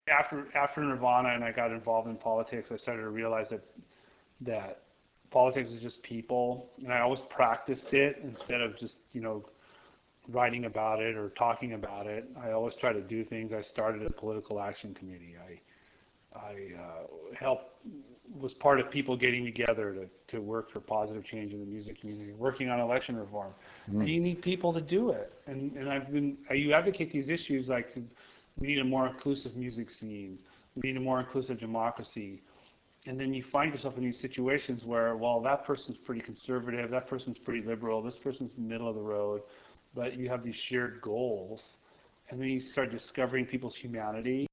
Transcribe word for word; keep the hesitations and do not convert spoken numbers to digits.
after after Nirvana and I got involved in politics, I started to realize that that politics is just people, and I always practiced it instead of just you know writing about it or talking about it. I always try to do things. I started a political action committee. I I uh, helped was part of people getting together to, to work for positive change in the music community, working on election reform. And Mm. you need people to do it. And and I've been you advocate these issues like we need a more inclusive music scene. We need a more inclusive democracy. And then you find yourself in these situations where, well, that person's pretty conservative, that person's pretty liberal, this person's in the middle of the road, but you have these shared goals. And then you start discovering people's humanity